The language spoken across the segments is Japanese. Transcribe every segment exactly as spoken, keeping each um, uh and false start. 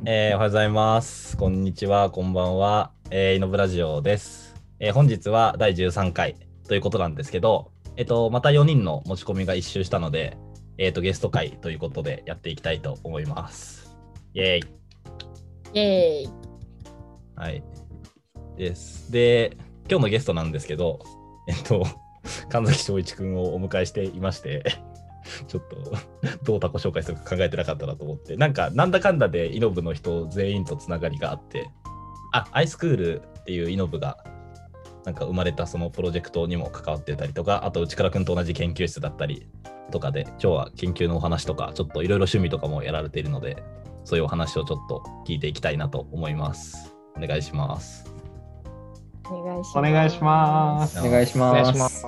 えーおはようございます。こんにちは、こんばんは。えー、イノブラジオです。えー本日はだいじゅうさんかいということなんですけど、えっと、またよにんの持ち込みが一周したので、えっと、ゲスト会ということでやっていきたいと思います。イェーイ。 イェーイ。 はい。です。で、今日のゲストなんですけど、えっと、神崎翔一くんをお迎えしていまして、ちょっとどうタコ紹介するか考えてなかったなと思って、なんか、なんだかんだでイノブの人全員とつながりがあって、あ、アイスクールっていうイノブがなんか生まれたそのプロジェクトにも関わってたりとか、あと内倉くんと同じ研究室だったりとかで、今日は研究のお話とか、ちょっといろいろ趣味とかもやられているので、そういうお話をちょっと聞いていきたいなと思います。お願いします。 お願いします。 お願いします。 お願いしお願いしま。 ますす。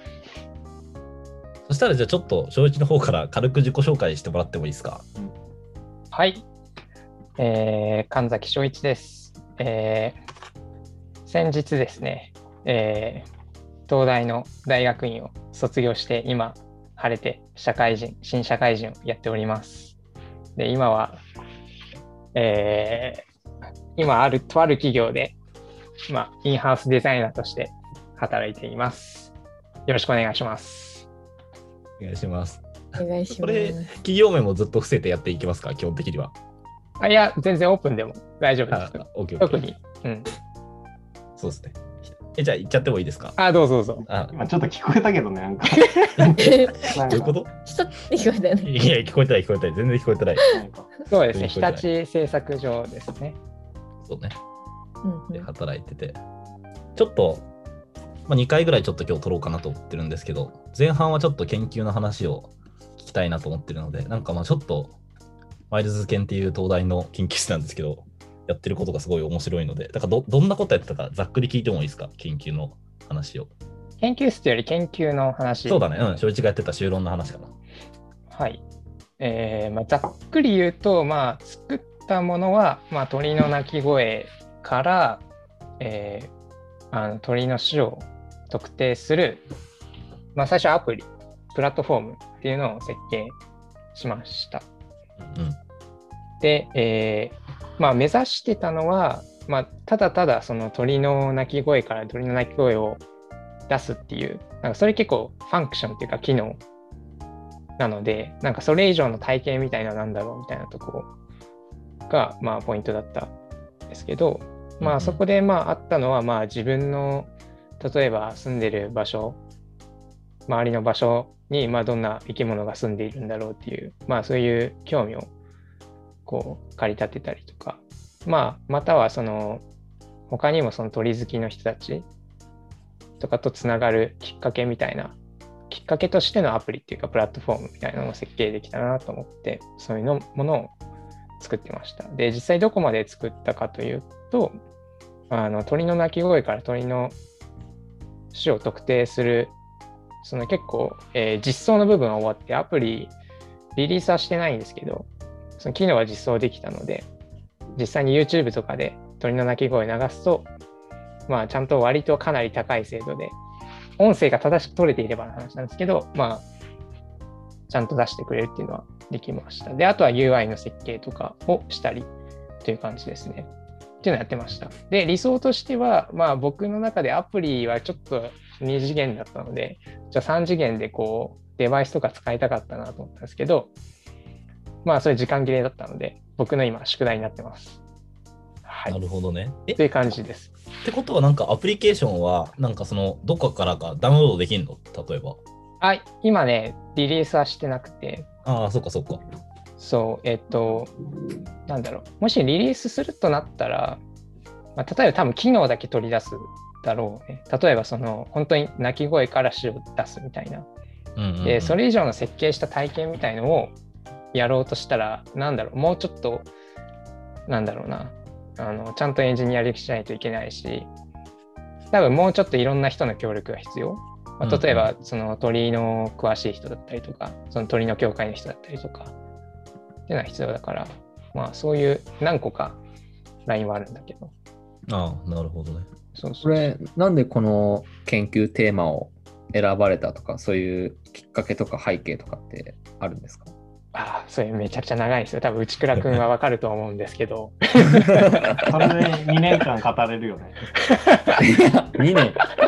そしたらじゃあちょっと翔一の方から軽く自己紹介してもらってもいいですか。 はい、えー、神崎翔一です。えー、先日ですね、えー、東大の大学院を卒業して今晴れて社会人、新社会人をやっております。で、今は、えー、今あるとある企業で、まあ、インハウスデザイナーとして働いています。よろしくお願いします。 お願いします。 お願いしこれ、 ます。 企業名もずっと伏せてやっていきますか、基本的には。 あ、いや、全然オープンでも大丈夫です。 あ、オッケーオッケー。 特に。うん。 そうですね。え、じゃあ行っちゃってもいいですか。 あ、どうぞどうぞ。 あ、 今ちょっと聞こえたけどね、なんか。 どなんかういうことちょっとって聞こえたよね。 いや、聞こえてない、聞こえてない。全然聞こえてない。 なんかそうですね、日聞こえてない立製作所ですね。 そうね。で、 うんうん働いてて。ちょっと、まあ、にかいぐらいちょっと今日撮ろうかなと思ってるんですけど、前半はちょっと研究の話を聞きたいなと思ってるので、なんかまあちょっと、マイルズ研っていう東大の研究室なんですけど、やってることがすごい面白いので、だからどどんなことやってたかざっくり聞いてもいいですか、研究の話を。 研究室より研究の話。 そうだね、うん、翔一がやってた修論の話かな。 はい。えーまあ、ざっくり言うと、まあ、作ったものは、まあ、鳥の鳴き声から、えーあの鳥の種を特定する、まあ、最初アプリ、プラットフォームっていうのを設計しました。 うん。 で、えーまあ、目指してたのは、まあ、ただただその鳥の鳴き声から鳥の鳴き声を出すっていう、なんかそれ結構ファンクションっていうか機能なので、なんかそれ以上の体験みたいななんだろうみたいなところが、まあ、ポイントだったんですけど、まあ、そこでまああったのは、まあ、自分の例えば住んでる場所、周りの場所にまあどんな生き物が住んでいるんだろうっていう、まあ、そういう興味をこう駆り立てたりとか、まあ、またはその他にもその鳥好きの人たちとかとつながるきっかけみたいな、きっかけとしてのアプリっていうかプラットフォームみたいなのを設計できたなと思って、そういうのものを作ってました。で、実際どこまで作ったかというと、あの鳥の鳴き声から鳥の種を特定する、その結構、えー実装の部分は終わって、アプリリリースはしてないんですけど、その機能は実装できたので、実際に YouTube とかで鳥の鳴き声を流すと、まあ、ちゃんと割とかなり高い精度で、音声が正しく取れていればの話なんですけど、まあ、ちゃんと出してくれるっていうのはできました。で、あとは ユーアイ の設計とかをしたりという感じですね。っていうのをやってました。で、理想としては、まあ僕の中でアプリはちょっとに次元だったので、じゃあさん次元でこう、デバイスとか使いたかったなと思ったんですけど、まあそれ時間切れだったので、僕の今宿題になってます。はい。 なるほどね。えという感じです。 ってことはなんかアプリケーションはなんかそのどこからかダウンロードできるの、例えば。 あ、今ね、リリースはしてなくて、 ああ、そっかそっか。 そう、えっと、なんだろう、もしリリースするとなったら、まあ、例えば多分機能だけ取り出すだろうね。例えばその本当に鳴き声から種を出すみたいな。 うんうんうん、 で、それ以上の設計した体験みたいのをやろうとしたら、なんだろう、もうちょっと、なんだろうな、あのちゃんとエンジニアリングしないといけないし、多分もうちょっといろんな人の協力が必要。まあ、例えばその鳥の詳しい人だったりとか、その鳥の協会の人だったりとかっていうのは必要だから、まあそういう何個かラインはあるんだけど。 ああ、なるほどね。 そうそうそう。 これ、なんでこの研究テーマを選ばれたとか、そういうきっかけとか背景とかってあるんですか？ ああ、それめちゃくちゃ長いですよ。多分内倉君はわかると思うんですけど。 それでにねんかん語れるよね。 にねん。 い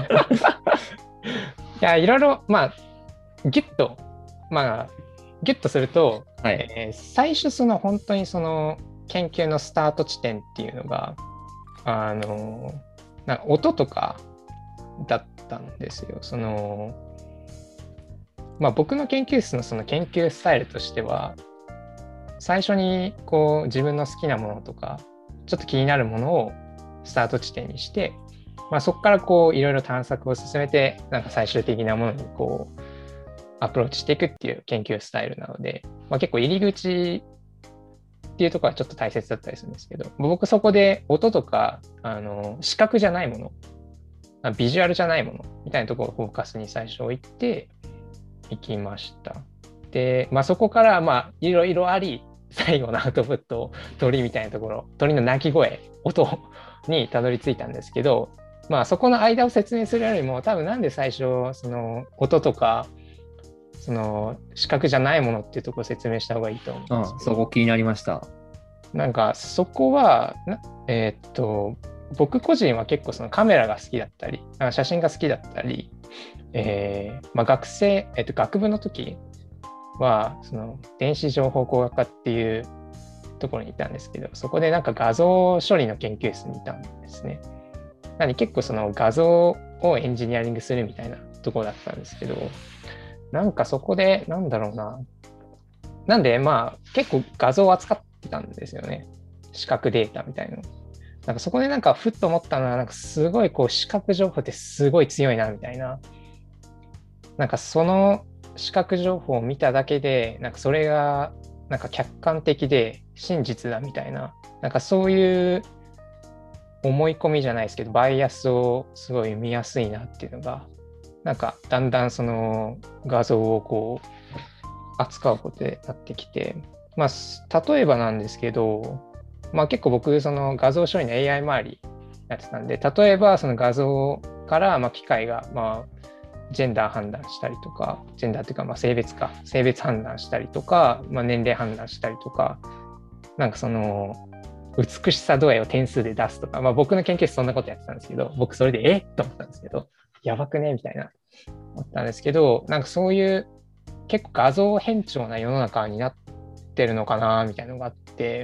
や、いろいろ、まあ、ギュッと、まあ、ギュッとすると、 はい。 えー最初、その本当にその研究のスタート地点っていうのが、あの、なんか音とかだったんですよ。その、まあ、僕の研究室のその研究スタイルとしては、最初にこう自分の好きなものとか、ちょっと気になるものをスタート地点にして、まあ、そこからこういろいろ探索を進めて、なんか最終的なものにこうアプローチしていくっていう研究スタイルなので、まあ、結構入り口っていうところはちょっと大切だったりするんですけど、僕そこで音とかあの視覚じゃないもの、ビジュアルじゃないものみたいなところをフォーカスに最初置いていきました。で、まあ、そこからまあいろいろあり、最後のアウトプット、鳥みたいなところ、鳥の鳴き声、音にたどり着いたんですけど、まあそこの間を説明するよりも、多分なんで最初その音とかその視覚じゃないものっていうところを説明した方がいいと思うんですけど、 あ、そこ気になりました。 なんかそこはなえーっと僕個人は結構そのカメラが好きだったり、あ写真が好きだったり、えーまあ、学生、えーっと学部の時はその電子情報工学科っていうところにいたんですけど、そこでなんか画像処理の研究室にいたんですね。なので結構その画像をエンジニアリングするみたいなところだったんですけど、なんかそこでなんだろうな、なんでまあ結構画像を扱ってたんですよね。視覚データみたいなの。なんかそこでなんかふっと思ったのは、なんかすごいこう視覚情報ってすごい強いなみたいな。なんかその視覚情報を見ただけで、なんかそれがなんか客観的で真実だみたいな、なんかそういう思い込みじゃないですけど、バイアスをすごい見やすいなっていうのが、なんかだんだんその画像をこう扱うことになってきて、まあ例えばなんですけど、まあ結構僕その画像処理の エーアイ 周りやってたんで、例えばその画像からまあ機械がまあジェンダー判断したりとか、ジェンダーっていうかまあ性別か、性別判断したりとか、まあ、年齢判断したりとか、なんかその美しさ度合いを点数で出すとか、まあ僕の研究室そんなことやってたんですけど、僕それでえっと思ったんですけど、やばくねみたいな思ったんですけど、なんかそういう結構画像偏重な世の中になってるのかなみたいなのがあって、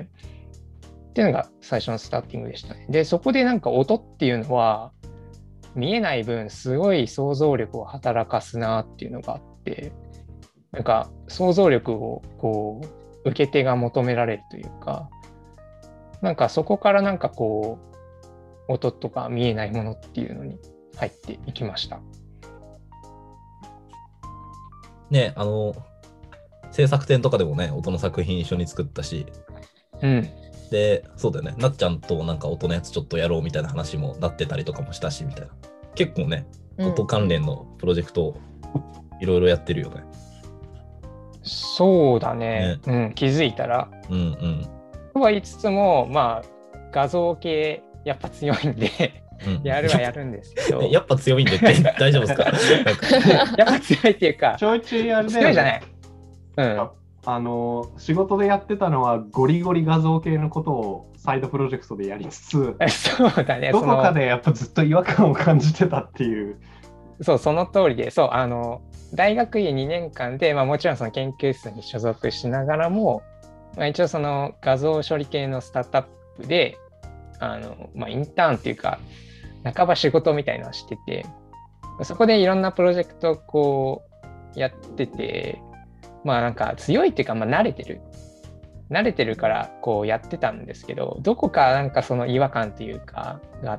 っていうのが最初のスターティングでしたね。で、そこでなんか音っていうのは、見えない分すごい想像力を働かすなっていうのがあって、なんか想像力をこう受け手が求められるというか、なんかそこからなんかこう音とか見えないものっていうのに入っていきました。 ね、あの制作展とかでもね、音の作品一緒に作ったし、 うん。 で、そうだよね、なっちゃんとなんか音のやつちょっとやろうみたいな話もなってたりとかもしたしみたいな。結構ね、音関連のプロジェクトいろいろやってるよね。 そうだね。ね、うん、気づいたら。 うんうん。 とは言いつつも、まあ、画像系やっぱ強いんで、うん、やるはやるんですけど。 やっぱ強いんでって大丈夫ですか？ やっぱ強いっていうか、 ちょいちょいあれだよね。 強いじゃない。うん。 あの仕事でやってたのはゴリゴリ画像系のことをサイドプロジェクトでやりつつ、 そうだね、 どこかでやっぱずっと違和感を感じてたっていう。 そう、その通りで、そう、あの大学院にねんかんで、まあ、もちろんその研究室に所属しながらも、まあ、一応その画像処理系のスタートアップであの、まあ、インターンっていうか半ば仕事みたいなのをしてて、そこでいろんなプロジェクトをこうやってて、まあなんか強いっていうか、まあ、慣れてる慣れてるからこうやってたんですけど、どこかなんかその違和感っていうかがあって、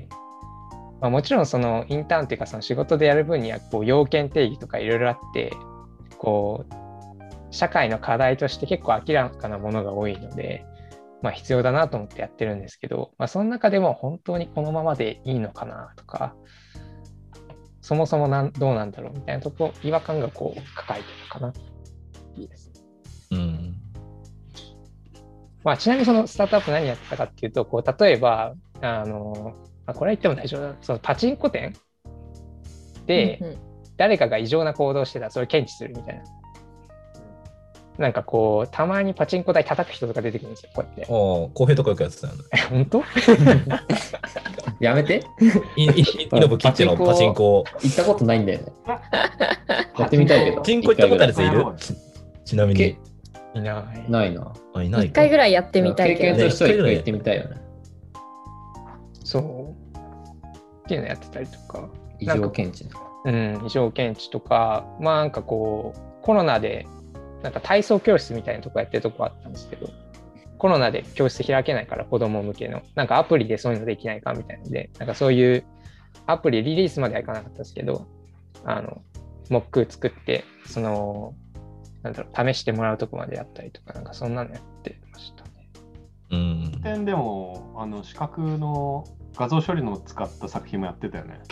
まあ、もちろんそのインターンっていうかその仕事でやる分にはこう要件定義とかいろいろあって、こう社会の課題として結構明らかなものが多いので、まあ、必要だなと思ってやってるんですけど、まあ、その中でも本当にこのままでいいのかなとか、そもそもなんどうなんだろうみたいなとこ違和感がこう抱えてるかな。いいです。 うん。 まあ、ちなみにそのスタートアップ何やってたかっていうと、こう例えばあのあこれは言っても大丈夫だ、そのパチンコ店で誰かが異常な行動をしてたらそれを検知するみたいな。 なんかこう、たまにパチンコ台叩く人とか出てくるんですよ、こうやって。 おー、浩平とかよくやってたよね。 本当やめて。 いいいイノブキッチのパチンコ。 行ったことないんだよね。やってみたいけど。 パチンコ行ったことあるやついるちちなみに。 いない。 ないな。 あ、いない一回ぐらいやってみたい経けど。 験としては一回行ってみたいよね。 そう。っていうのやってたりとか。 異常検知。 うん、異常検知とか、まあなんかこう、コロナで、なんか体操教室みたいなとこやってるとこあったんですけど、コロナで教室開けないから子供向けの、なんかアプリでそういうのできないかみたいなので、なんかそういうアプリリリースまではいかなかったですけど、あの、モック作って、その、なんだろう、試してもらうとこまでやったりとか、なんかそんなのやってましたね。 うん。 点でも、あの、視覚の画像処理のを使った作品もやってたよね。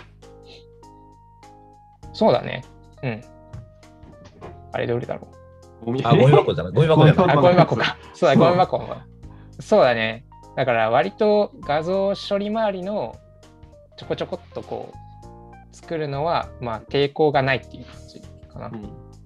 そうだね。うん。あれどれだろう。 ゴミあ、ゴミ箱じゃない。ゴミ箱じゃない。 あ、ゴミ箱か。そうだ、ゴミ箱も。そうだね。だから割と画像処理周りのちょこちょこっとこう作るのは、まあ抵抗がないっていう感じかな。 うん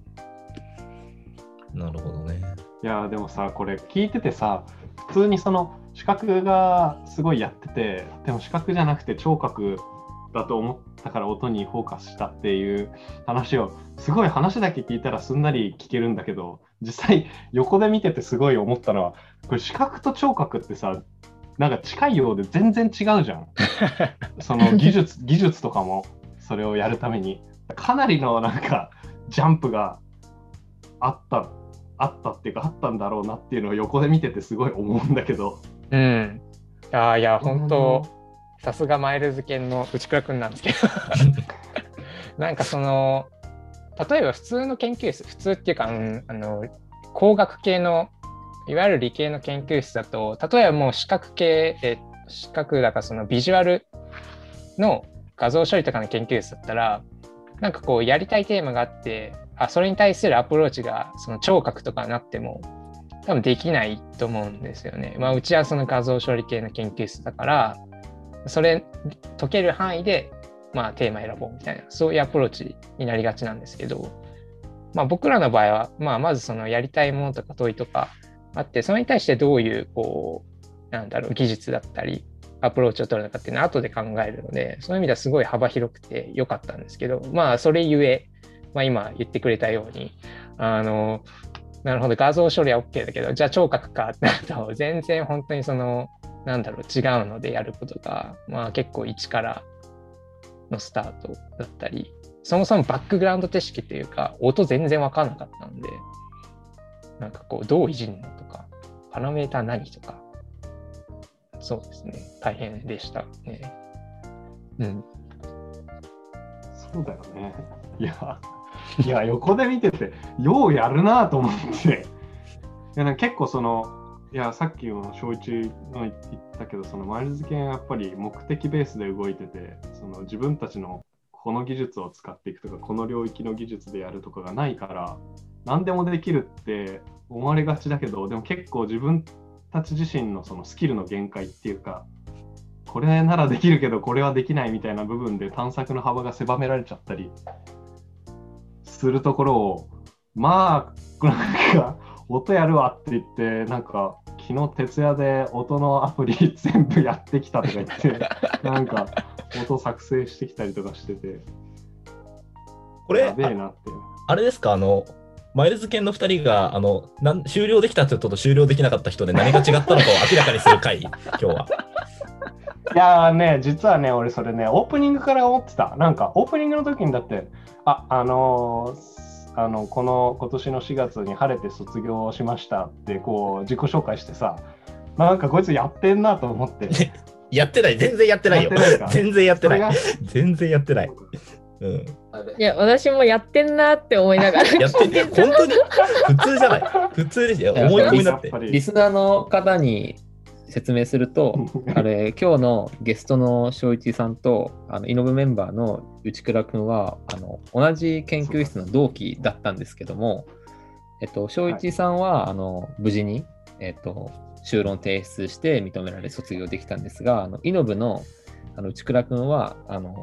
なるほどね。 いやでもさ、これ聞いててさ、普通にその視覚がすごいやってて、でも視覚じゃなくて聴覚だと思ったから音にフォーカスしたっていう話を、すごい話だけ聞いたらすんなり聞けるんだけど、実際横で見ててすごい思ったのは、これ視覚と聴覚ってさ、なんか近いようで全然違うじゃん。その技術技術とかもそれをやるためにかなりのなんかジャンプがあったあったっていうかあったんだろうなっていうのを横で見ててすごい思うんだけど。 うん。あいや本当さすがマイルズ犬の内倉くんなんですけどなんかその例えば普通の研究室普通っていうか、うん、あの工学系のいわゆる理系の研究室だと例えばもう視覚系え視覚だからそのビジュアルの画像処理とかの研究室だったらなんかこうやりたいテーマがあってあそれに対するアプローチがその聴覚とかになっても多分できないと思うんですよね。まあうちはその画像処理系の研究室だからそれ解ける範囲でまあテーマ選ぼうみたいなそういうアプローチになりがちなんですけど、まあ僕らの場合はまあまずそのやりたいものとか問いとかあってそれに対してどういうこうなんだろう技術だったりアプローチを取るのかっていうのは後で考えるのでそういう意味ではすごい幅広くて良かったんですけどまあそれゆえ、まあ、今言ってくれたようにあのなるほど画像処理は OK だけどじゃあ聴覚かってなると全然本当にそのなんだろう違うのでやることがまあ結構一からのスタートだったりそもそもバックグラウンド知識っていうか音全然分かんなかったんでなんかこうどういじるのとかパラメータ何とかそうですね大変でしたね。うんそうだよね。いやいや横で見ててようやるなと思っていやなんか結構そのいやさっきの翔一の言ったけどそのマイルズ犬やっぱり目的ベースで動いててその自分たちのこの技術を使っていくとかこの領域の技術でやるとかがないから何でもできるって思われがちだけどでも結構自分たち自身のそのスキルの限界っていうかこれならできるけどこれはできないみたいな部分で探索の幅が狭められちゃったりするところをまあなんか音やるわって言ってなんか昨日徹夜で音のアプリ全部やってきたとか言ってなんか音作成してきたりとかしててこれやべえなってあ, あれですかあのマイルズ犬のふたりがあのなん終了できた人と終了できなかった人で何が違ったのかを明らかにする回今日は。 いやーね実はね俺それねオープニングから思ってたなんかオープニングの時にだってああのー、あのこの今年のしがつに晴れて卒業しましたってこう自己紹介してさなんかこいつやってんなと思ってやってない全然やってないよ全然やってない全然やってない。うん、いや私もやってんなって思いながらやってん本当に普通じゃない普通ですよ思い込みになってリスナーの方に説明するとあれ今日のゲストの翔一さんとあのイノブメンバーの内倉くんはあの同じ研究室の同期だったんですけども、えっと、翔一さんは、はい、あの無事に、えっと、修論提出して認められ卒業できたんですがあのイノブの、あの内倉くんはあの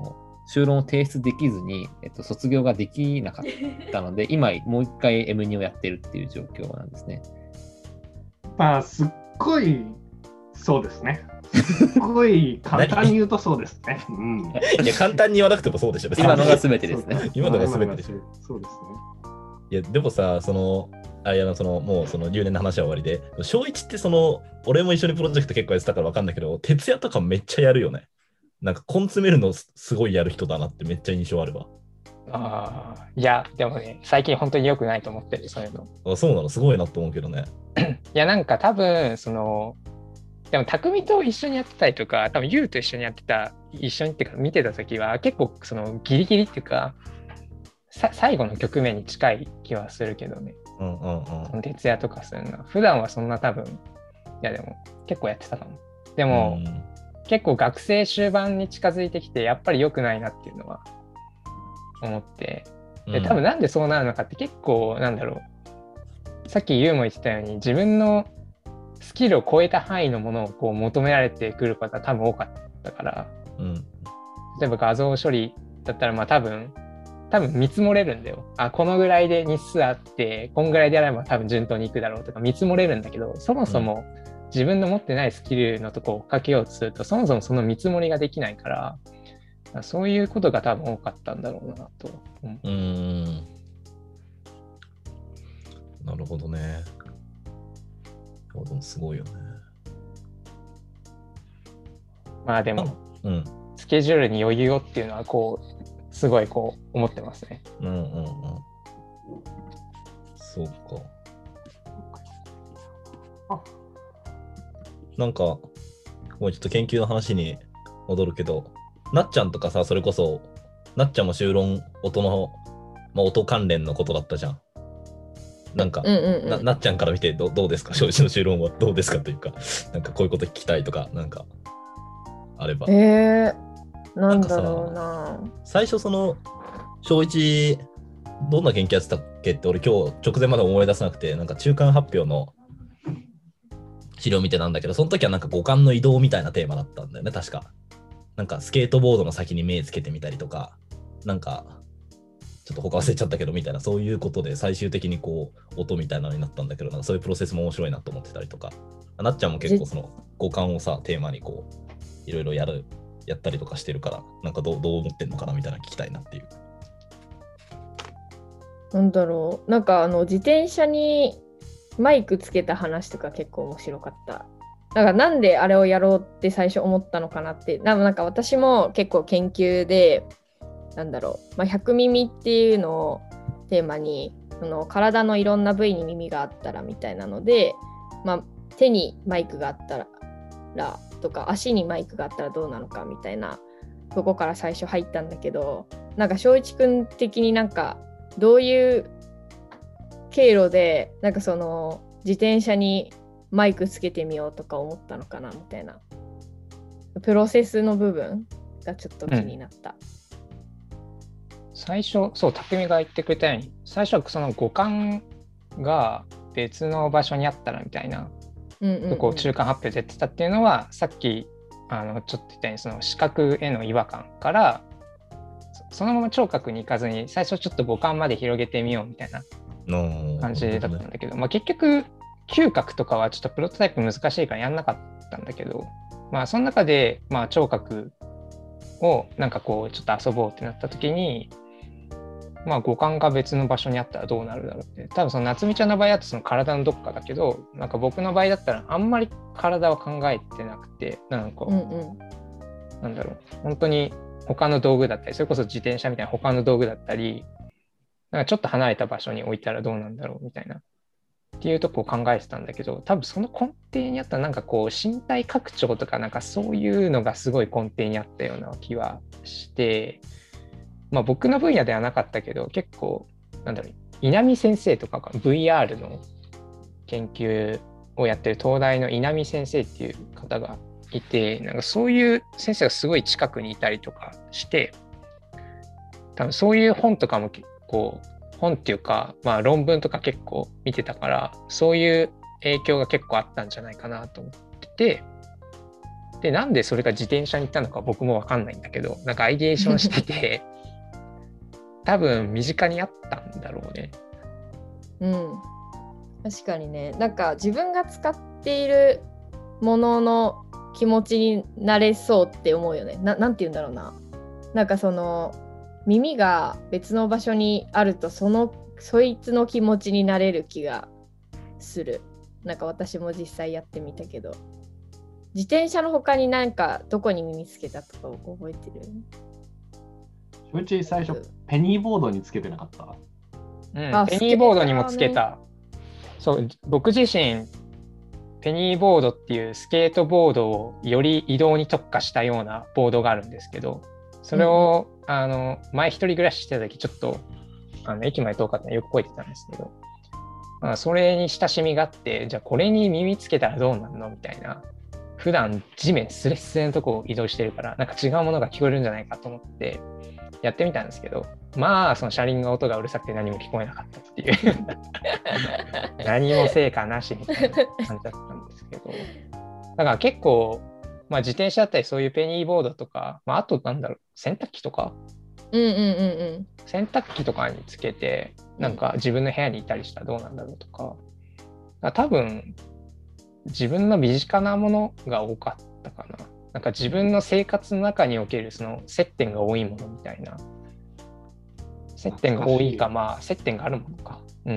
修論を提出できずに、えっと、卒業ができなかったので、今もう一回 エムツー をやってるっていう状況なんですね。 まあ、すっごい、そうですね。すっごい簡単に言うとそうですね。うん、 いや、簡単に言わなくてもそうでしょ。別に今のが全てですね。 今のが全てでしょ。 そうですね。 いや、でもさ、その、あいやそのもうその留年の話は終わりで、小一ってその、俺も一緒にプロジェクト結構やってたから分かんないけど、徹夜とかめっちゃやるよね。なんか根詰めるのすごいやる人だなってめっちゃ印象あるわ。 ああ、いや、でもね、最近本当に良くないと思ってる、そういうの。 あ、そうなの、すごいなと思うけどね。 いや、なんか多分、その、でも、匠と一緒にやってたりとか、多分、ユウと一緒にやってた、一緒にっていうか、見てた時は、結構、その、ギリギリっていうか、さ最後の局面に近い気はするけどね。 うんうんうん。 その徹夜とかするのは。普段はそんな多分、いや、でも、結構やってたかも。でも、 うん結構学生終盤に近づいてきてやっぱり良くないなっていうのは思ってで多分なんでそうなるのかって結構なんだろうさっきユウも言ってたように自分のスキルを超えた範囲のものをこう求められてくることが多分多かったから、 うん、 例えば画像処理だったらまあ多分多分見積もれるんだよ。あこのぐらいで日数あってこんぐらいでやれば多分順当にいくだろうとか見積もれるんだけどそもそも、うん自分の持ってないスキルのとこを追っかけようとするとそもそもその見積もりができないからそういうことが多分多かったんだろうなと。 うん、うーんなるほどね。でもすごいよね。 まあでも、 うん、 スケジュールに余裕をっていうのはこうすごいこう思ってますね。 うんうんうん。そうか。 あなんか、もうちょっと研究の話に戻るけど、なっちゃんとかさ、それこそ、なっちゃんも修論、音の、まあ、音関連のことだったじゃん。なんか、 うんうんうん、 な, なっちゃんから見てどどうですか、正直の修論はどうですかというか、なんかこういうこと聞きたいとか、なんか、あれば。 えー、なんだろうな。 最初、その、小一、どんな研究やってたっけって俺今日直前まで思い出せなくて、なんか中間発表の資料見てなんだけど、その時はなんか五感の移動みたいなテーマだったんだよね、確か。なんかスケートボードの先に目つけてみたりとか、なんか、ちょっと他忘れちゃったけどみたいな、そういうことで最終的にこう、音みたいなのになったんだけど、なんかそういうプロセスも面白いなと思ってたりとか、なっちゃんも結構その五感をさ、テーマにこう、いろいろやる、やったりとかしてるから、なんかどう、どう思ってんのかなみたいな聞きたいなっていう。 なんだろう。なんかあの、自転車に、マイクつけた話とか結構面白かった。だからなんであれをやろうって最初思ったのかなって。なんか私も結構研究で、なんだろう、まあ、百耳っていうのをテーマに、その体のいろんな部位に耳があったらみたいなので、まあ、手にマイクがあったらとか足にマイクがあったらどうなのかみたいなとこから最初入ったんだけど、なんか翔一くん的になんかどういう経路でなんかその自転車にマイクつけてみようとか思ったのかなみたいなプロセスの部分がちょっと気になった、うん、 最初そう匠が言ってくれたように最初はその五感が別の場所にあったらみたいな、うんうんうん、こう中間発表でやってたっていうのはさっきあのちょっと言ったようにその視覚への違和感からそのまま聴覚に行かずに最初ちょっと五感まで広げてみようみたいな感じだったんだけど、まあ、結局嗅覚とかはちょっとプロトタイプ難しいからやんなかったんだけど、まあその中でまあ聴覚をなんかこうちょっと遊ぼうってなった時にまあ五感が別の場所にあったらどうなるだろうって、多分その夏美ちゃんの場合だとその体のどっかだけど、なんか僕の場合だったらあんまり体は考えてなくて、なんか、うんうん、なんだろう本当に他の道具だったりそれこそ自転車みたいな他の道具だったりなんかちょっと離れた場所に置いたらどうなんだろうみたいなっていうとこを考えてたんだけど、多分その根底にあったなんかこう身体拡張とかなんかそういうのがすごい根底にあったような気はして、まあ僕の分野ではなかったけど結構なんだろう稲見先生とかが ブイアール の研究をやってる東大の稲見先生っていう方がいて、なんかそういう先生がすごい近くにいたりとかして、多分そういう本とかもこう本っていうか、まあ、論文とか結構見てたからそういう影響が結構あったんじゃないかなと思ってて、 で、なんでそれが自転車に行ったのか僕もわかんないんだけど、なんかアイデーションしてて、多分身近にあったんだろうね。 うん。確かにね、なんか自分が使っているものの気持ちになれそうって思うよね。な、なんて言うんだろうな。なんかその耳が別の場所にあるとそのそいつの気持ちになれる気がする。なんか私も実際やってみたけど、自転車の他になんかどこに耳つけたとか覚えてる？ うち最初ペニーボードにつけてなかった？ うん、ペニーボードにもつけた。そう、僕自身ペニーボードっていうスケートボードをより移動に特化したようなボードがあるんですけど、それを、うん、あの前一人暮らししてた時ちょっとあの駅まで遠かったのよく覚えてたんですけど、まあ、それに親しみがあって、じゃあこれに耳つけたらどうなるのみたいな。普段地面スレスレのとこを移動してるからなんか違うものが聞こえるんじゃないかと思ってやってみたんですけど、まあその車輪が音がうるさくて何も聞こえなかったっていう何も成果なしみたいな感じだったんですけど、だから結構、まあ、自転車だったりそういうペニーボードとか、まあ、あとなんだろう洗濯機とか、 うんうんうんうん、 洗濯機とかにつけてなんか自分の部屋にいたりしたらどうなんだろうとか、か多分自分の身近なものが多かったかな。なんか自分の生活の中におけるその接点が多いものみたいな。接点が多いか、まあ接点があるものか。うん。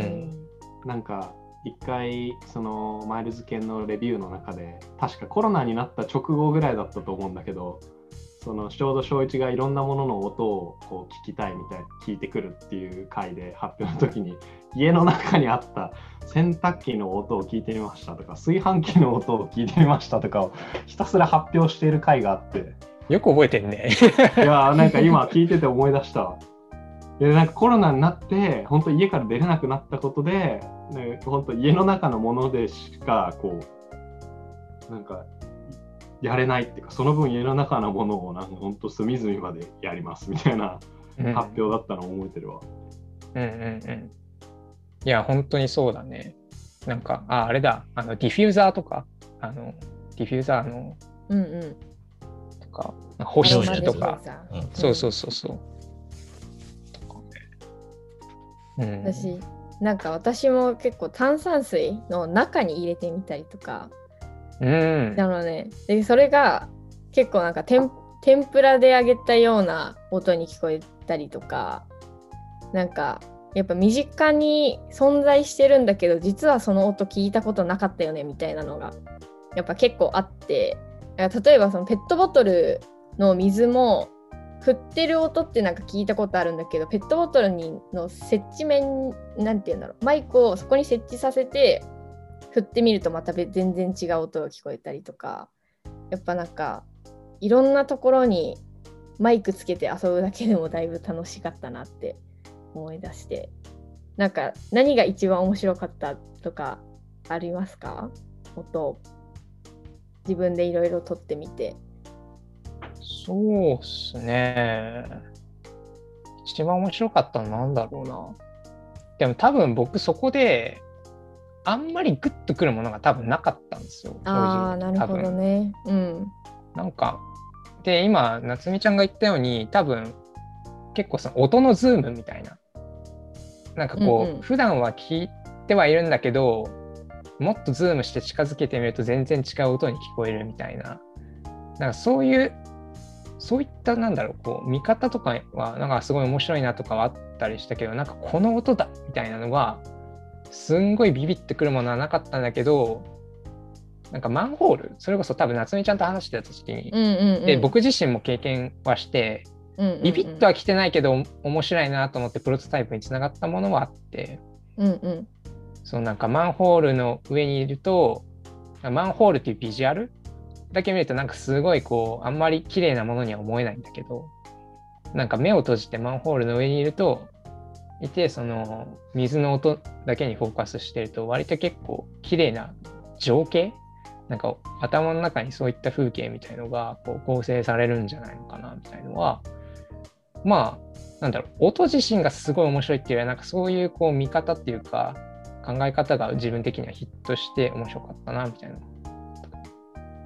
なんか一回そのマイルズ犬のレビューの中で確かコロナになった直後ぐらいだったと思うんだけど、そのちょうど翔一がいろんなものの音をこう聞きたいみたいな聞いてくるっていう回で発表の時に家の中にあった洗濯機の音を聞いてみましたとか炊飯器の音を聞いてみましたとかをひたすら発表している回があって、 よく覚えてるねいやなんか今聞いてて思い出した。でなんかコロナになって本当家から出れなくなったことで、ね、本当家の中のものでしかこうなんかやれないっていうか、その分家の中のものをなんか本当隅々までやりますみたいな発表だったのを覚えてるわ。 うんうんうん。いや本当にそうだね。なんかああれだあのディフューザーとかあのディフューザーの、 うんうん、 とか保湿器とか、うん、そうそうそうそう。 うん、私なんか私も結構炭酸水の中に入れてみたりとか。 うん、 なのね、でそれが結構なんか天天ぷらで揚げたような音に聞こえたりとか、なんかやっぱ身近に存在してるんだけど実はその音聞いたことなかったよねみたいなのがやっぱ結構あって、例えばそのペットボトルの水も振ってる音ってなんか聞いたことあるんだけど、ペットボトルにの接地面なんていうんだろう、マイクをそこに設置させて振ってみるとまた全然違う音が聞こえたりとか、やっぱなんかいろんなところにマイクつけて遊ぶだけでもだいぶ楽しかったなって思い出して、なんか何が一番面白かったとかありますか？音自分でいろいろ撮ってみて。 そうっすね、一番面白かったのなんだろうな。でも多分僕そこであんまりグッとくるものが多分なかったんですよ。 ああ、なるほどね。うん。 なんかで今夏美ちゃんが言ったように多分結構その音のズームみたいな、なんかこう、うんうん、普段は聞いてはいるんだけどもっとズームして近づけてみると全然違う音に聞こえるみたいな、なんかそういうそういったなんだろうこう見方とかはなんかすごい面白いなとかはあったりしたけど、なんかこの音だみたいなのはすんごいビビってくるものはなかったんだけど、なんかマンホール、それこそ多分夏美ちゃんと話してた時に、 うんうんうん、 で僕自身も経験はして、うんうんうん、ビビッとは来てないけど面白いなと思ってプロトタイプにつながったものはあって、 うんうん、 そのなんかマンホールの上にいるとマンホールっていうビジュアルだけ見るとなんかすごいこうあんまり綺麗なものには思えないんだけど、なんか目を閉じてマンホールの上にいるといて、その水の音だけにフォーカスしてると割と結構綺麗な情景、なんか頭の中にそういった風景みたいのがこう構成されるんじゃないのかなみたいのは、まあなんだろう、音自身がすごい面白いっていうよりはなんかそういうこう見方っていうか考え方が自分的にはヒットして面白かったなみたいな。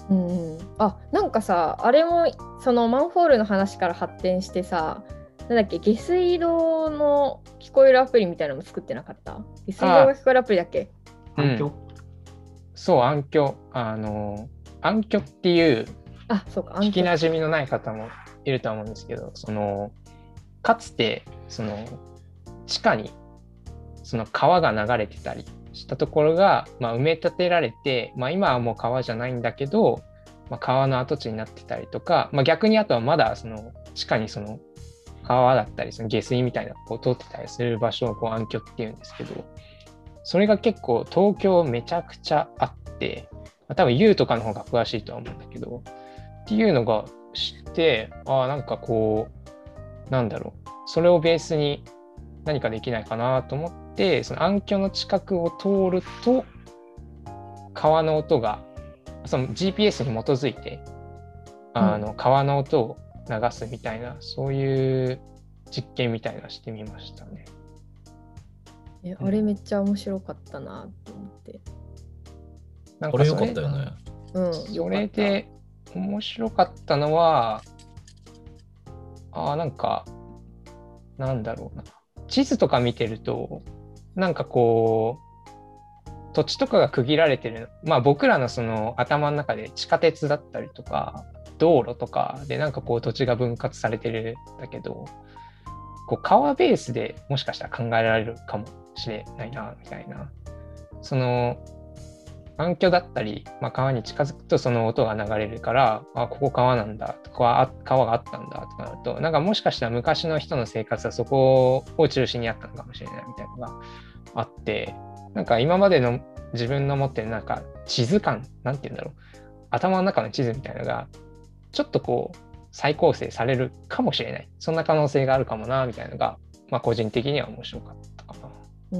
うんうん、あ、なんかさ、あれもそのマンホールの話から発展してさ、なんだっけ、下水道の聞こえるアプリみたいなのも作ってなかった？下水道が聞こえるアプリだっけ？ 環境、 うん、そう、暗渠。あの、暗渠っていう、 あ、そうか、 聞きなじみのない方もいるとは思うんですけど、その、かつて、その、地下に、その川が流れてたりしたところが、まあ、埋め立てられて、まあ、今はもう川じゃないんだけど、まあ、川の跡地になってたりとか、まあ、逆にあとはまだその地下にその川だったりその下水みたいなこう通ってたりする場所をこう暗渠っていうんですけど、それが結構東京めちゃくちゃあって、まあ、多分 ユー とかの方が詳しいとは思うんだけどっていうのが知って、ああなんかこうなんだろう、それをベースに何かできないかなと思って、その暗渠の近くを通ると川の音がその ジーピーエス に基づいてあの、うん、川の音を流すみたいな、そういう実験みたいなのしてみましたね。 え、あれめっちゃ面白かったなと思って。 なんかそれ良かったよね。 うん、 それで面白かったのは、ああなんかなんだろうな、地図とか見てるとなんかこう土地とかが区切られてる、まあ僕らのその頭の中で地下鉄だったりとか道路とかでなんかこう土地が分割されてるんだけど、こう川ベースでもしかしたら考えられるかもしれないなみたいな、その暗渠だったり、まあ、川に近づくとその音が流れるから、あここ川なんだとか、川があったんだとかなると、なんかもしかしたら昔の人の生活はそこを中心にあったのかもしれないみたいなのがあって、なんか今までの自分の持ってるなんか地図感、なんていうんだろう、頭の中の地図みたいなのがちょっとこう再構成されるかもしれない、そんな可能性があるかもなみたいなのが、まあ、個人的には面白かったかな。 うん、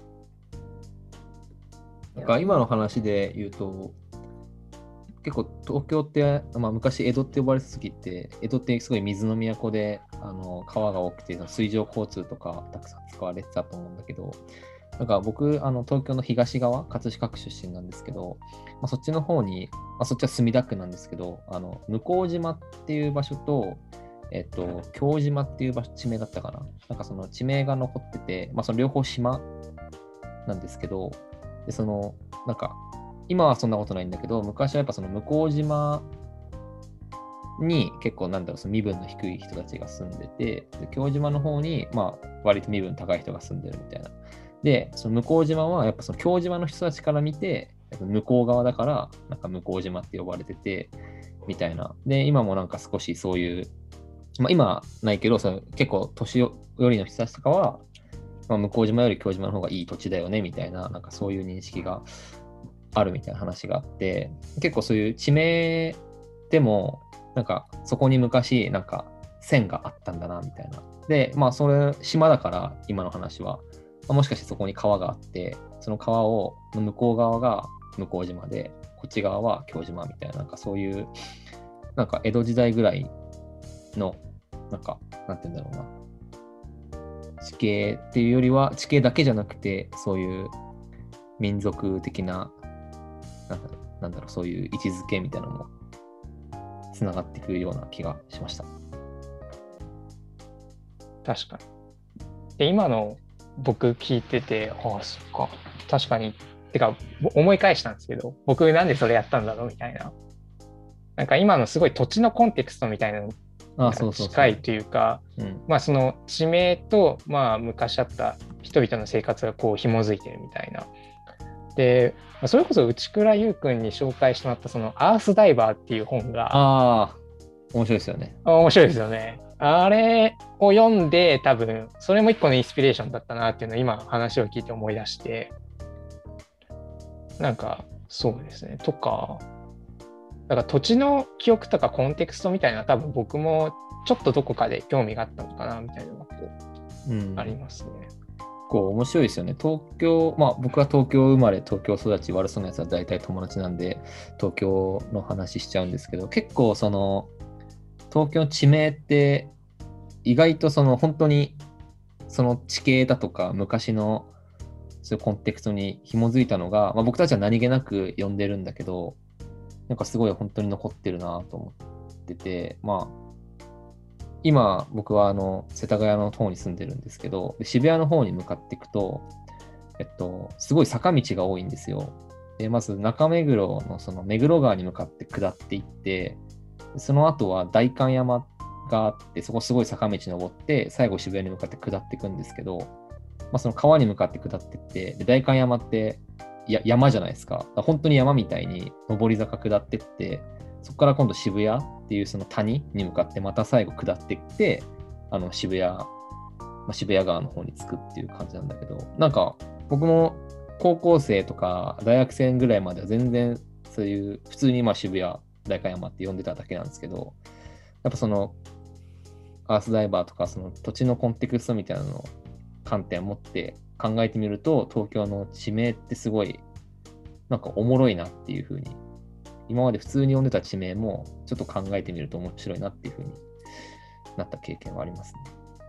なんか今の話で言うと、結構東京って、まあ、昔江戸って呼ばれた時って、江戸ってすごい水の都で、あの川が多くて水上交通とかたくさん使われてたと思うんだけど、なんか僕あの東京の東側、葛飾区出身なんですけど、まあ、そっちの方に、まあ、そっちは墨田区なんですけど、あの向島っていう場所と、えっと、京島っていう場所、地名だったかな、なんかその地名が残ってて、まあ、その両方島なんですけど、でそのなんか今はそんなことないんだけど、昔はやっぱその向島に結構なんだろう、その身分の低い人たちが住んでて、で京島の方にまあ割と身分高い人が住んでるみたいな。で、その向島はやっぱその京島の人たちから見て、向こう側だからなんか向島って呼ばれててみたいな。で、今もなんか少しそういう、まあ今はないけど、その結構年寄りの人たちとかは、まあ、向島より京島の方がいい土地だよねみたいな、なんかそういう認識があるみたいな話があって、結構そういう地名でもなんかそこに昔なんか線があったんだなみたいな。で、まあそれ島だから今の話は、まあ、もしかしてそこに川があって、その川をの向こう側が向島で、こっち側は京島みたいな、なんかそういうなんか江戸時代ぐらいのなんかなんて言うんだろうな。地形っていうよりは地形だけじゃなくて、そういう民族的ななんだろう、なんだろう、そういう位置づけみたいなのもつながってくるような気がしました。 確かに。で今の僕聞いてて、ああそっか、確かにってか思い返したんですけど、僕なんでそれやったんだろうみたいな、なんか今のすごい土地のコンテクストみたいなのああそうそうそう近いというか、うん、まあその地名とまあ昔あった人々の生活がこう紐づいてるみたいな。でそれこそ内倉優君に紹介してもらったそのアースダイバーっていう本が、 ああ面白いですよね。 面白いですよね。あれを読んで多分それも一個のインスピレーションだったなっていうのを今話を聞いて思い出して、なんかそうですねとか。だから土地の記憶とかコンテクストみたいな多分僕もちょっとどこかで興味があったのかなみたいなのがこう、うん、ありますね。 こう面白いですよね。東京、まあ僕は東京生まれ東京育ち、悪そうなやつは大体友達なんで東京の話しちゃうんですけど、結構その東京の地名って意外とその本当にその地形だとか昔のそういうコンテクストに紐づいたのが、まあ、僕たちは何気なく呼んでるんだけど、 なんかすごい本当に残ってるなと思ってて、まあ、今僕はあの世田谷の方に住んでるんですけど、で渋谷の方に向かっていくと、えっと、すごい坂道が多いんですよ。で、まず中目黒のその目黒川に向かって下っていって、その後は代官山があって、そこすごい坂道登って、最後渋谷に向かって下っていくんですけど、まあ、その川に向かって下っていって、で代官山ってや山じゃないですか。だから本当に山みたいに上り坂下っていって、そこから今度渋谷っていうその谷に向かってまた最後下っていって、あの渋谷、まあ、渋谷川の方に着くっていう感じなんだけど、なんか僕も高校生とか大学生ぐらいまでは全然そういう普通にまあ渋谷代官山って呼んでただけなんですけど、やっぱそのアースダイバーとかその土地のコンテクストみたいなのを観点を持って考えてみると、東京の地名ってすごいなんかおもろいなっていう風に、今まで普通に読んでた地名もちょっと考えてみると面白いなっていう風になった経験はありますね。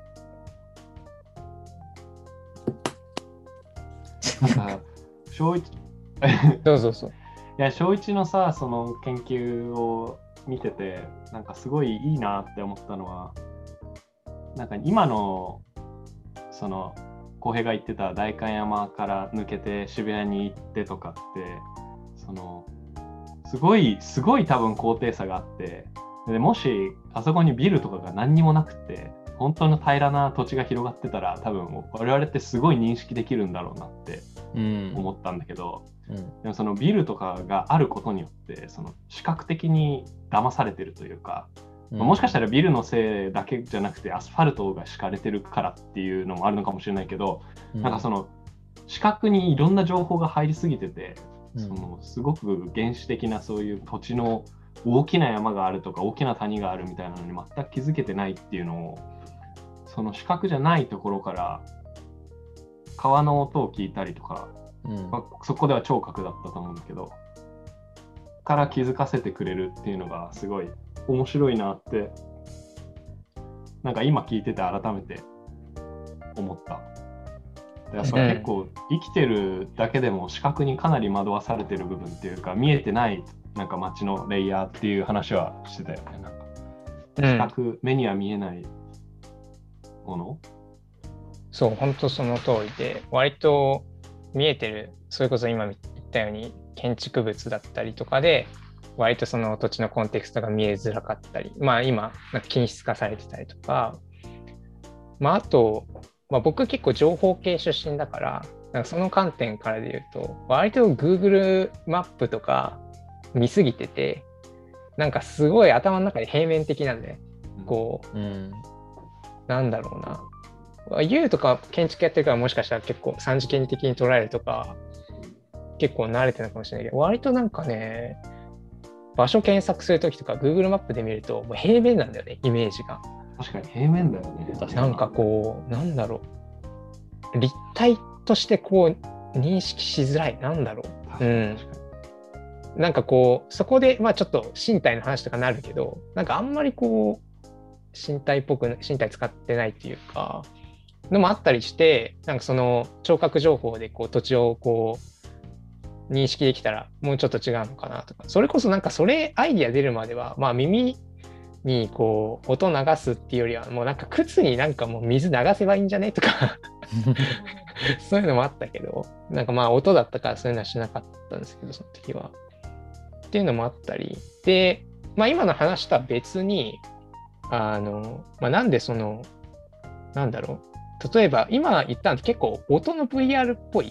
なんか小一どうぞどうぞ。 いや小一のさその研究を見ててなんかすごいいいなって思ったのは、なんか今のその浩平が言ってた代官山から抜けて渋谷に行ってとかって、そのすごいすごい多分高低差があって、でもしあそこにビルとかが何にもなくて本当の平らな土地が広がってたら、多分我々ってすごい認識できるんだろうなって思ったんだけど、うんうん、でもそのビルとかがあることによってその視覚的に騙されてるというか、うん、もしかしたらビルのせいだけじゃなくてアスファルトが敷かれてるからっていうのもあるのかもしれないけど、うん、なんかその視覚にいろんな情報が入りすぎてて、うん、そのすごく原始的なそういう土地の大きな山があるとか大きな谷があるみたいなのに全く気づけてないっていうのを、その視覚じゃないところから川の音を聞いたりとか、うんまあ、そこでは聴覚だったと思うんだけどから気づかせてくれるっていうのがすごい面白いなって、なんか今聞いてて改めて思った。やっぱり結構生きてるだけでも視覚にかなり惑わされてる部分っていうか、見えてないなんか街のレイヤーっていう話はしてたよね。なんか視覚、うん、目には見えないもの。 そう、本当その通りで、割と見えてる、それこそ今言ったように建築物だったりとかで、割とその土地のコンテクストが見えづらかったり、まあ今、なんか均質化されてたりとか、まああと、まあ、僕結構情報系出身だから、なんかその観点からで言うと、割と Google マップとか見すぎてて、なんかすごい頭の中で平面的なんで、こう、うん、なんだろうな。U とか建築やってるからもしかしたら結構三次元的に捉えるとか、結構慣れてるのかもしれないけど、割となんかね、場所検索するときとか Google マップで見るともう平面なんだよね、イメージが。 確かに平面だよね。確かになんかこう、なんだろう。立体としてこう認識しづらい。なんだろう。うん。なんかこう、そこで、まあちょっと身体の話とかなるけど、なんかあんまりこう、身体っぽく、身体使ってないっていうか、のもあったりして、なんかその聴覚情報でこう土地をこう、認識できたらもうちょっと違うのかなとか、それこそなんかそれアイディア出るまでは、まあ耳にこう音流すっていうよりはもうなんか靴になんかもう水流せばいいんじゃねとかそういうのもあったけど、なんかまあ音だったからそういうのはしなかったんですけど、その時はっていうのもあったりで、まあ今の話とは別にあの、まあ、なんでそのなんだろう、例えば今言ったのって結構音の ブイアール っぽい、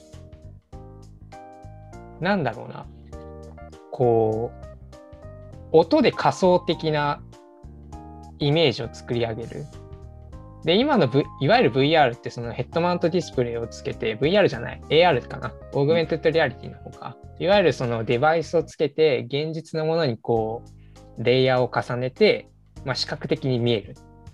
なんだろうな、こう音で仮想的なイメージを作り上げる。で、今の、v、いわゆる ブイアール ってそのヘッドマウントディスプレイをつけて、ブイアール じゃない、エーアール かな、オーグメンテッドリアリティの方か、いわゆるそのデバイスをつけて現実のものにこうレイヤーを重ねて、まあ、視覚的に見える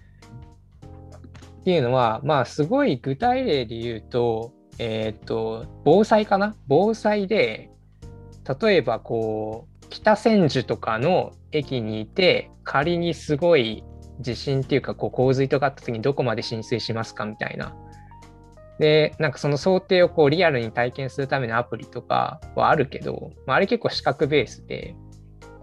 っていうのは、まあすごい具体例で言うと、えっと防災かな、防災で例えばこう北千住とかの駅にいて、仮にすごい地震っていうかこう洪水とかあった時にどこまで浸水しますかみたいな。で、なんかその想定をこうリアルに体験するためのアプリとかはあるけど、まあ、あれ結構視覚ベースで、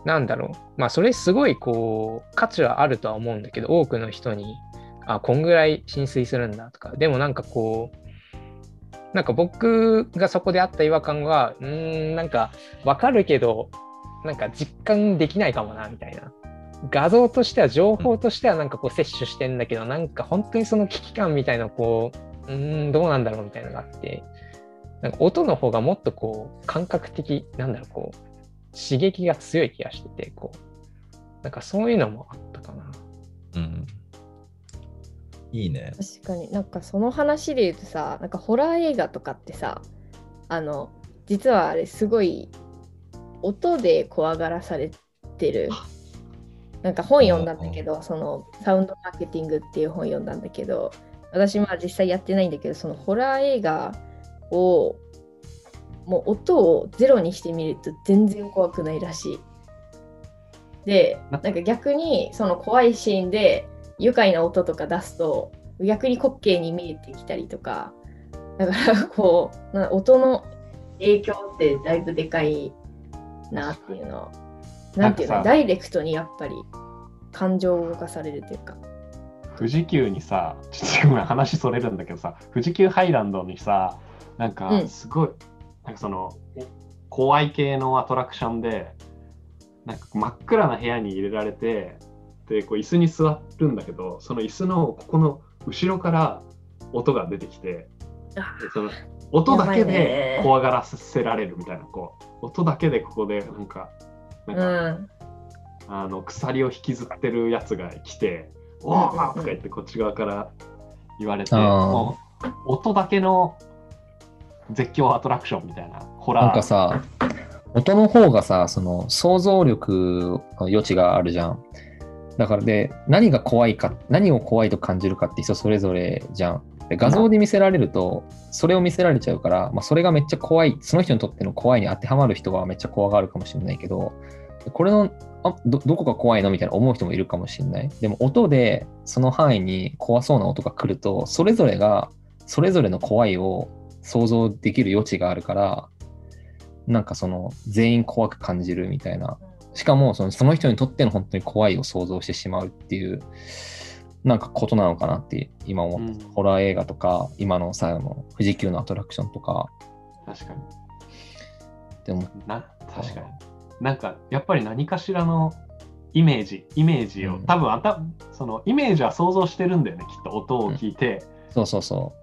なんだろう、まあそれすごいこう価値はあるとは思うんだけど、多くの人にあこんぐらい浸水するんだとか、でもなんかこうなんか僕がそこであった違和感はうーんなんかわかるけどなんか実感できないかもなみたいな。画像としては情報としてはなんかこう摂取してんだけど、なんか本当にその危機感みたいなこううーんどうなんだろうみたいなのがあって、なんか音の方がもっとこう感覚的なんだろうこう刺激が強い気がしてて、こうなんかそういうのもあったかな。 うん。いいね。 確かになんかその話で言うとさ、なんかホラー映画とかってさ、あの実はあれすごい音で怖がらされてる。なんか本読んだんだけど、そのサウンドマーケティングっていう本読んだんだけど、私まあ実際やってないんだけど、そのホラー映画をもう音をゼロにしてみると全然怖くないらしい。で、なんか逆にその怖いシーンで愉快な音とか出すと逆に滑稽に見えてきたりとか、だからこうな音の影響ってだいぶでかいなっていうのを、なんていうの、ダイレクトにやっぱり感情を動かされるというか。 富士急にさ、ちょっとごめん話それるんだけどさ、富士急ハイランドにさ、なんかすごい、うん、なんかその怖い系のアトラクションで、なんか真っ暗な部屋に入れられて、でこう椅子に座るんだけど、その椅子のここの後ろから音が出てきて、でその音だけで怖がらせられるみたいな、こう音だけでここでなんかなんか、うん、あの鎖を引きずってるやつが来て、うん、おーとか言ってこっち側から言われて、もう音だけの絶叫アトラクションみたいなホラー。 なんかさ、音の方がさ、その想像力の余地があるじゃん。だからで、何が怖いか、何を怖いと感じるかって人それぞれじゃん。で画像で見せられると、それを見せられちゃうから、まあ、それがめっちゃ怖い、その人にとっての怖いに当てはまる人はめっちゃ怖がるかもしれないけど、これのあ ど, どこが怖いのみたいな思う人もいるかもしれない。でも音でその範囲に怖そうな音が来ると、それぞれがそれぞれの怖いを想像できる余地があるから、なんかその全員怖く感じるみたいな。しかもそのその人にとっての本当に怖いを想像してしまうっていうなんかことなのかなって今思って、うん、ホラー映画とか今の最後の富士急のアトラクションとか。 確かに。 でもな確かに。なんかやっぱり何かしらのイメージイメージを、うん、多分あたそのイメージは想像してるんだよね、きっと音を聞いて、 うん、そうそうそう。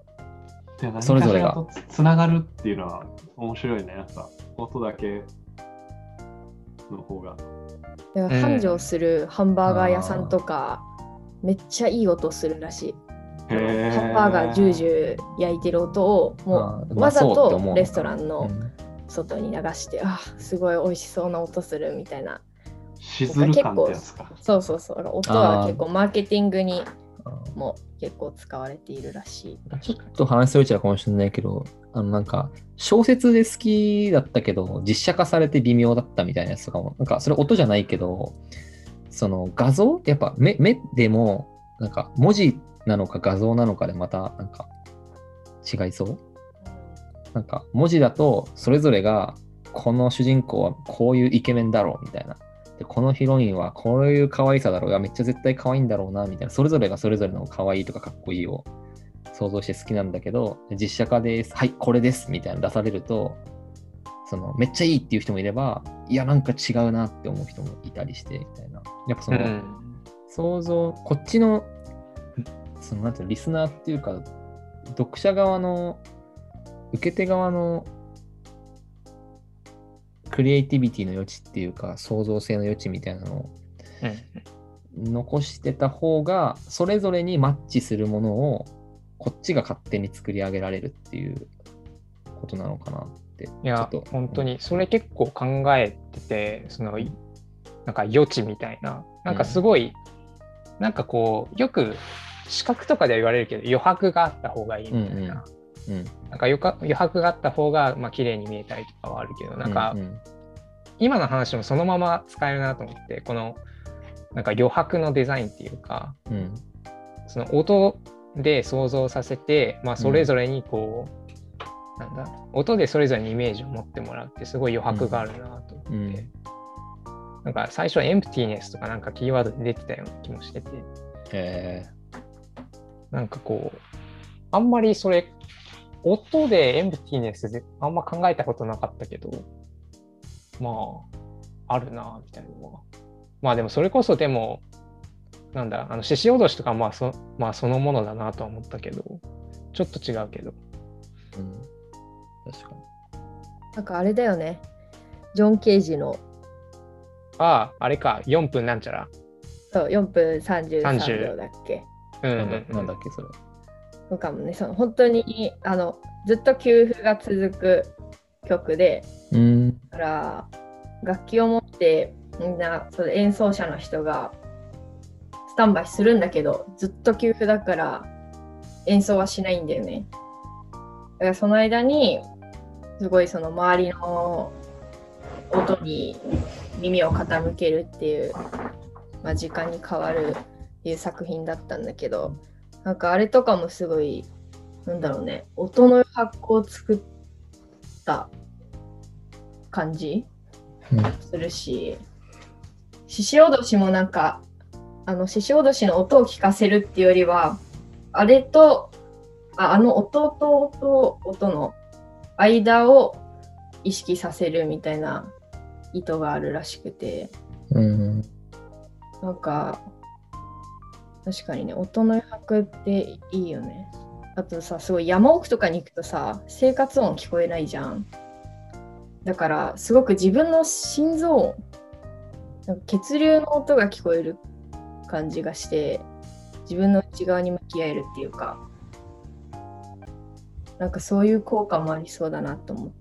で何かしらとつながるっていうのは面白いね、やっぱ音だけの方が。 繁盛するハンバーガー屋さんとか、うん、めっちゃいい音するらしい。ハンバーガージュージュー焼いてる音をもうわざとレストランの外に流して、うん、あすごい美味しそうな音するみたいな。 しずる感ってやつか。 そうそうそう。音は結構マーケティングにも結構使われているらしい。 ちょっと話しといちゃうかもしれないけど、あのなんか小説で好きだったけど実写化されて微妙だったみたいなやつとかも、なんかそれ音じゃないけど、その画像やっぱ 目, 目でもなんか文字なのか画像なのかでまたなんか違いそう。なんか文字だとそれぞれがこの主人公はこういうイケメンだろうみたいな、でこのヒロインはこういう可愛さだろう、いやめっちゃ絶対可愛いんだろうなみたいな、それぞれがそれぞれの可愛いとかかっこいいを想像して好きなんだけど、実写化ですはいこれですみたいな出されると、そのめっちゃいいっていう人もいれば、いやなんか違うなって思う人もいたりしてみたいな。やっぱその、うん、想像こっちのそのなんていうのリスナーっていうか読者側の受け手側のクリエイティビティの余地っていうか創造性の余地みたいなのを残してた方が、それぞれにマッチするものをこっちが勝手に作り上げられるっていうことなのかなって。 いやちょっと本当にそれ結構考えてて、そのなんか余地みたいな、なんかすごい、うん、なんかこうよく視覚とかでは言われるけど余白があった方がいいみたいな、うんうん、なんか 余, 余白があった方がまあ綺麗に見えたりとかはあるけど、なんか、うんうん、今の話もそのまま使えるなと思って、このなんか余白のデザインっていうか、うん、その音で想像させて、まあ、それぞれにこう、うん、なんだ音でそれぞれにイメージを持ってもらうってすごい余白があるなと思って、うんうん、 なんか最初はエンプティネスとかなんかキーワードで出てたような気もしてて、 へなんかこう、あんまりそれ、音でエンプティネスであんま考えたことなかったけど、まあ、あるなみたいなのは。まあでもそれこそでも、なんだ、あの、獅子おどしとかまあそ、まあそのものだなとは思ったけど、ちょっと違うけど。 ーうん、確かに。 なんかあれだよね。ジョン・ケージのああ、あれか、よんぷんなんちゃら。 そうよんぷんさんじゅうさんびょうだっけ。 うんうんなんだうん、 なんだっけ、それ。 そうかもね。その本当にあのずっと休符が続く曲で、 うん。 だから楽器を持ってみんなその演奏者の人がスタンバイするんだけど、ずっと休符だから演奏はしないんだよね。だからその間にすごいその周りの音に耳を傾けるっていう、まあ、時間に変わるっていう作品だったんだけど、なんかあれとかもすごいなんだろうね、音の発酵を作った感じするし、獅子おどしもなんかあの獅子おどしの音を聞かせるっていうよりは、あれとああの音と音の間を意識させるみたいな意図があるらしくて、 うん。 なんか確かにね、音の余白っていいよね。あとさ、すごい山奥とかに行くとさ、生活音聞こえないじゃん。だからすごく自分の心臓音、なんか血流の音が聞こえる感じがして、自分の内側に向き合えるっていうか、なんかそういう効果もありそうだなと思った。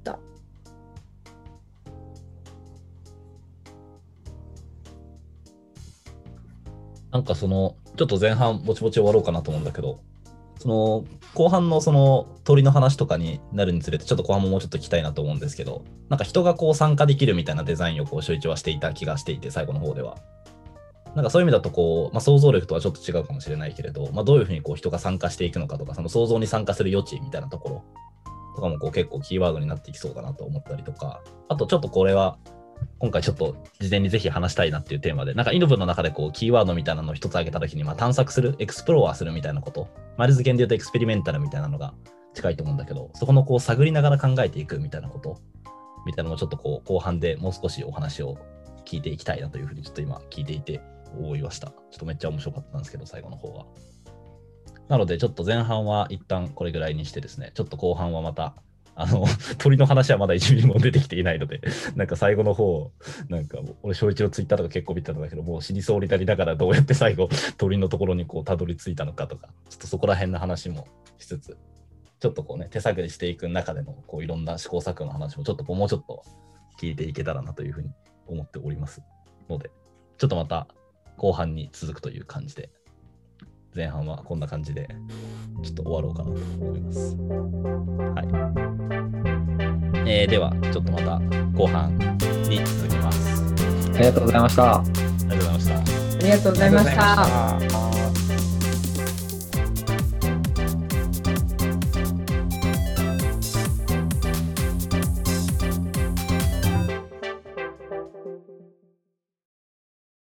なんかそのちょっと前半ぼちぼち終わろうかなと思うんだけど、その後半のその鳥の話とかになるにつれてちょっと後半ももうちょっと聞きたいなと思うんですけど、なんか人がこう参加できるみたいなデザインをこう初一はしていた気がしていて、最後の方ではなんかそういう意味だとこう、まあ、想像力とはちょっと違うかもしれないけれど、まあ、どういうふうにこう人が参加していくのかとか、その想像に参加する余地みたいなところとかもこう結構キーワードになっていきそうだなと思ったりとか、あとちょっとこれは今回ちょっと事前にぜひ話したいなっていうテーマで、なんかイノブの中でこうキーワードみたいなのを一つ挙げたときに、まあ探索する、エクスプローラーするみたいなこと、マイルズ研で言うとエクスペリメンタルみたいなのが近いと思うんだけど、そこのこう探りながら考えていくみたいなことみたいなのもちょっとこう後半でもう少しお話を聞いていきたいなというふうにちょっと今聞いていて思いました。ちょっとめっちゃ面白かったんですけど、最後の方は。なのでちょっと前半は一旦これぐらいにしてですね、ちょっと後半はまたあの鳥の話はまだいちミリも出てきていないので、なんか最後の方、なんか俺、翔一のツイッターとか結構見てたんだけど、もう死にそうになりながらどうやって最後、鳥のところにこうたどり着いたのかとか、ちょっとそこら辺の話もしつつ、ちょっとこうね、手探りしていく中でのこういろんな試行錯誤の話もちょっとこうもうちょっと聞いていけたらなというふうに思っておりますので、ちょっとまた後半に続くという感じで、前半はこんな感じでちょっと終わろうかなと思います。はい。えー、ではちょっとまた後半に続きます。 ありがとうございました。 ありがとうございました。 ありがとうございました。 ありがとうございました。